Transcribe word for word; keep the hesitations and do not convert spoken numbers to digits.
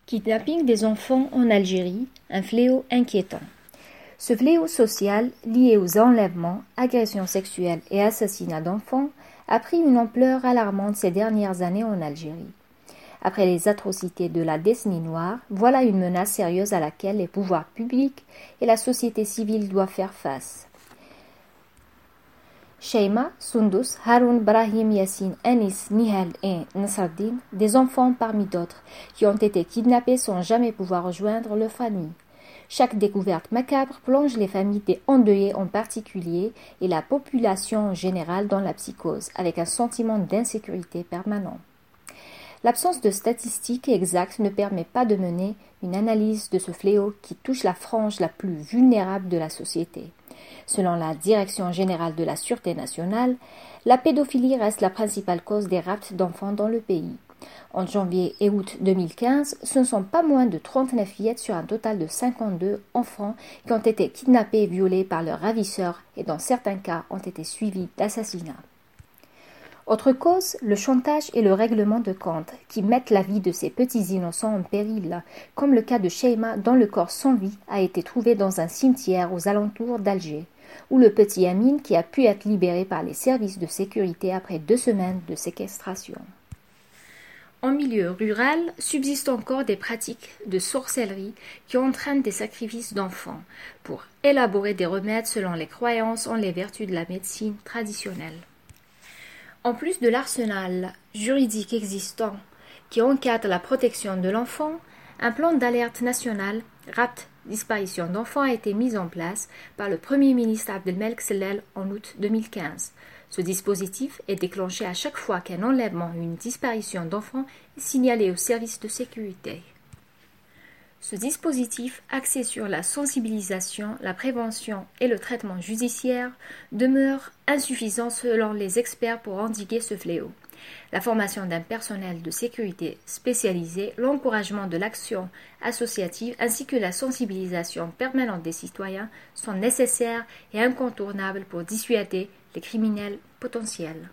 Kidnapping des enfants en Algérie, un fléau inquiétant. Ce fléau social, lié aux enlèvements, agressions sexuelles et assassinats d'enfants, a pris une ampleur alarmante ces dernières années en Algérie. Après les atrocités de la décennie noire, voilà une menace sérieuse à laquelle les pouvoirs publics et la société civile doivent faire face. Sheima, Sundus, Haroun, Brahim, Yassine, Anis, Nihal et Nasraddin, des enfants parmi d'autres, qui ont été kidnappés sans jamais pouvoir rejoindre leur famille. Chaque découverte macabre plonge les familles des endeuillés en particulier et la population en général dans la psychose, avec un sentiment d'insécurité permanent. L'absence de statistiques exactes ne permet pas de mener une analyse de ce fléau qui touche la frange la plus vulnérable de la société. Selon la Direction générale de la Sûreté nationale, la pédophilie reste la principale cause des rapts d'enfants dans le pays. En janvier et août deux mille quinze, ce ne sont pas moins de trente-neuf fillettes sur un total de cinquante-deux enfants qui ont été kidnappés et violés par leurs ravisseurs et dans certains cas ont été suivis d'assassinats. Autre cause, le chantage et le règlement de compte qui mettent la vie de ces petits innocents en péril, comme le cas de Sheima dont le corps sans vie a été trouvé dans un cimetière aux alentours d'Alger, ou le petit Amine qui a pu être libéré par les services de sécurité après deux semaines de séquestration. En milieu rural, subsistent encore des pratiques de sorcellerie qui entraînent des sacrifices d'enfants pour élaborer des remèdes selon les croyances en les vertus de la médecine traditionnelle. En plus de l'arsenal juridique existant qui encadre la protection de l'enfant, un plan d'alerte national rapt disparition d'enfants a été mis en place par le Premier ministre Abdelmelek Sellel en août deux mille quinze. Ce dispositif est déclenché à chaque fois qu'un enlèvement ou une disparition d'enfants est signalé aux services de sécurité. Ce dispositif, axé sur la sensibilisation, la prévention et le traitement judiciaire, demeure insuffisant selon les experts pour endiguer ce fléau. La formation d'un personnel de sécurité spécialisé, l'encouragement de l'action associative ainsi que la sensibilisation permanente des citoyens sont nécessaires et incontournables pour dissuader les criminels potentiels.